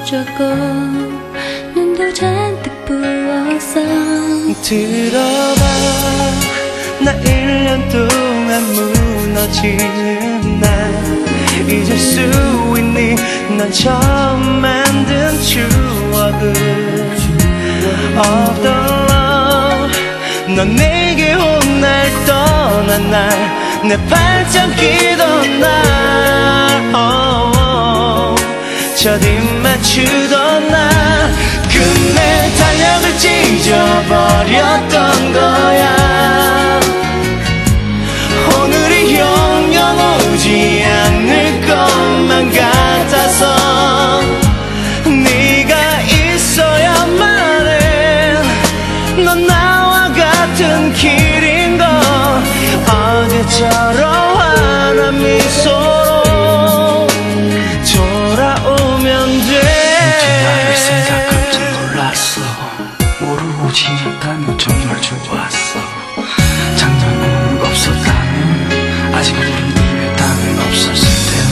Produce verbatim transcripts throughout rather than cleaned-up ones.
어쩌고 눈도 잔뜩 부었어. 들어봐, 나 일 년 동안 무너지는 날 잊을 수 있니? 난 처음 만든 추억을 Of the love, 넌 내게 온 날 떠난 날 내 발짝 끼던 날 oh, oh, 첫 입 맞추던 날 끝내 달력을 찢어버렸던 거야. 오늘이 영영 오지 않을 것만 같아서 네가 있어야만 해. 넌 나와 같은 길인 걸 어제처럼 환한 미소로 돌아오면 돼. 나를 생각할 줄 몰랐어. 모르고 지냈다면 정말 좋았어. 작년 오늘 없었다면 아직 우리 입에 답은 없었을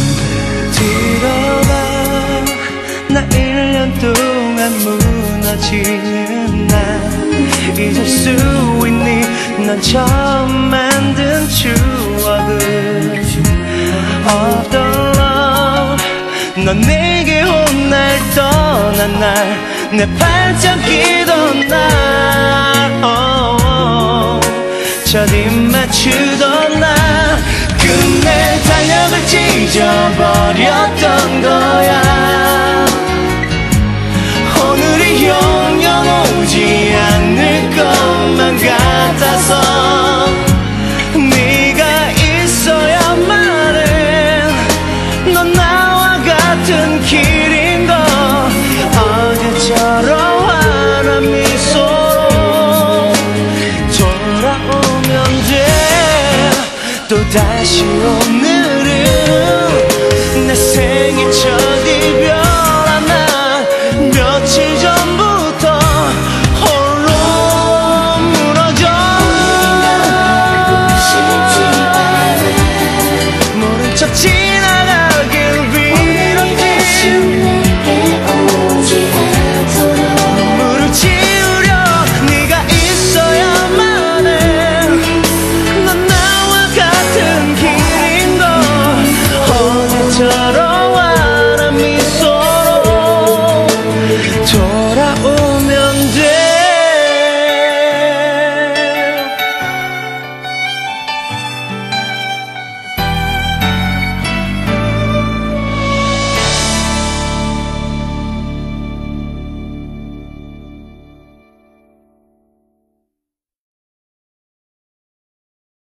텐데. 들어봐, 나 일 년 동안 무너지는 날 잊을 수 있니? 난 처음 만든 추억을 Of the love, 넌 내게 온 날 떠난 날 내 발짝 끼던 날 oh, oh, 첫 입 맞추던 날 끝내 달력을 찢어버렸던 거야. 오늘이 영영 오지 않을 것만 같아서 네가 있어야만 해. 넌 나와 같은 길인 걸 어제처럼 환한 미소로 돌아오면 돼. 또다시 오늘은 내 생일 첫 이별